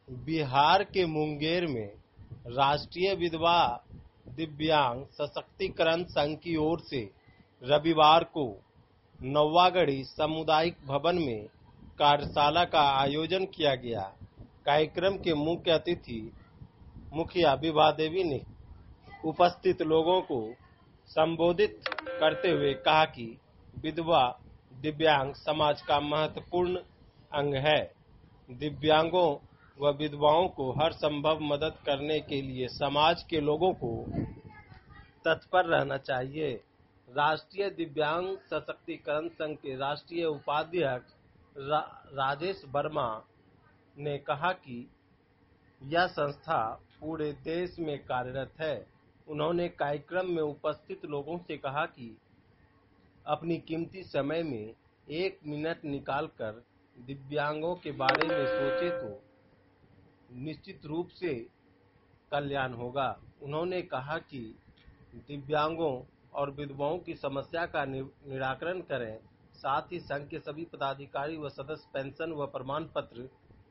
बिहार के मुंगेर में राष्ट्रीय विधवा दिव्यांग सशक्तिकरण संघ की ओर से रविवार को नौवागढ़ी सामुदायिक भवन में कार्यशाला का आयोजन किया गया। कार्यक्रम के मुख्य अतिथि मुखिया विभा देवी ने उपस्थित लोगों को संबोधित करते हुए कहा कि विधवा दिव्यांग समाज का महत्वपूर्ण अंग है। दिव्यांगों व विधवाओं को हर संभव मदद करने के लिए समाज के लोगों को तत्पर रहना चाहिए। राष्ट्रीय दिव्यांग सशक्तिकरण संघ के राष्ट्रीय उपाध्यक्ष राजेश वर्मा ने कहा कि यह संस्था पूरे देश में कार्यरत है। उन्होंने कार्यक्रम में उपस्थित लोगों से कहा कि अपनी कीमती समय में 1 मिनट निकालकर दिव्यांगों के बारे में सोचे तो निश्चित रूप से कल्याण होगा। उन्होंने कहा कि दिव्यांगों और विधवाओं की समस्या का निराकरण करें। साथ ही संघ के सभी पदाधिकारी व सदस्य पेंशन व प्रमाण पत्र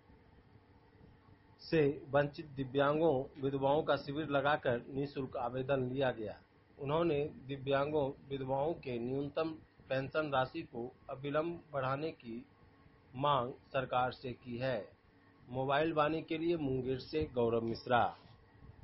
से वंचित दिव्यांगों विधवाओं का शिविर लगाकर निःशुल्क आवेदन लिया गया। उन्होंने दिव्यांगों विधवाओं के न्यूनतम पेंशन राशि को अविलंब बढ़ाने की मांग सरकार से की है। मोबाइल वाणी के लिए मुंगेर से गौरव मिश्रा।